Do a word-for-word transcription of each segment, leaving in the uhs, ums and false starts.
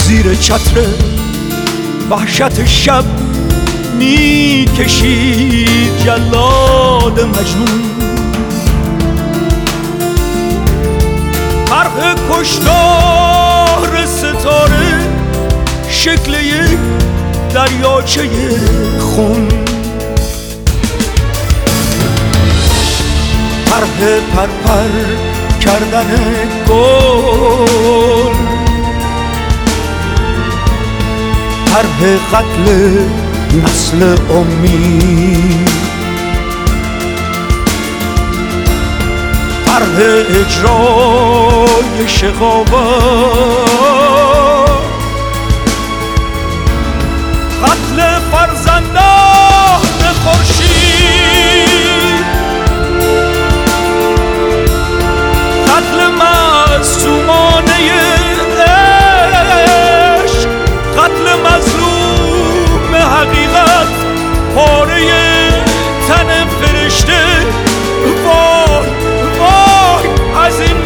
زیر چتر وحشت شب می کشید جلاد مجنون. فرق کشتار ستاره شکل یک دریاچه خون. طرح پرپر کردن گل، طرح قتل نسل امید، طرح اجرای شقاوت، قتل فرزندان خورشید، قتل معصومانه عشق، قتل مظلوم حقیقت، پاره تن فرشته. وای وای از این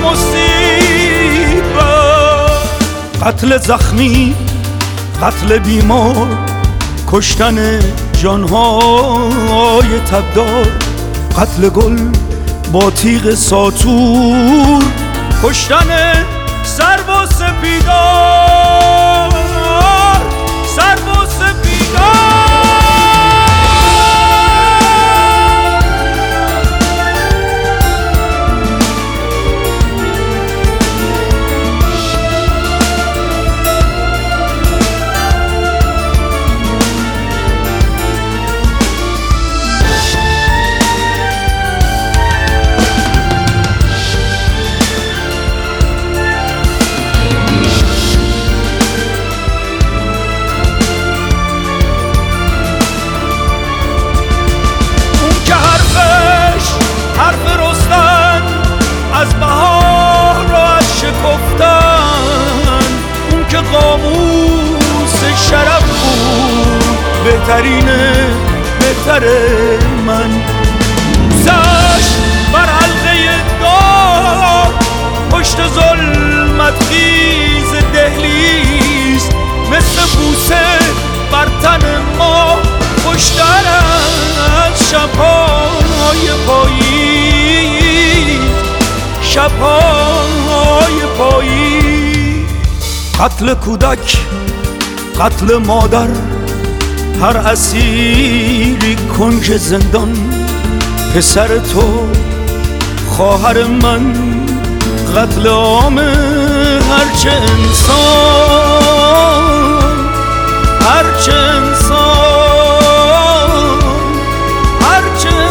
مصیبت. قتل زخمی، قتل بیمار، کشتن جانهای تبدار، قتل گل با تیغ ساطور، کشتن سرو و سپیدار، سرو و سپیدار. حرف رستن از بهار و از شکفتن، اون که قاموس شرف بود، بهترین بهتر من. زش بر حلقه دار، پشت ظلمت خیز دهلیز، مثل بوسه بر تن ما، خوشتر از شبهای پاییز، شبهای پاییز. قتل کودک، قتل مادر، هر اسیری کنج زندان، پسر تو خواهر من، قتل عام هرچه انسان، هرچه انسان، هرچه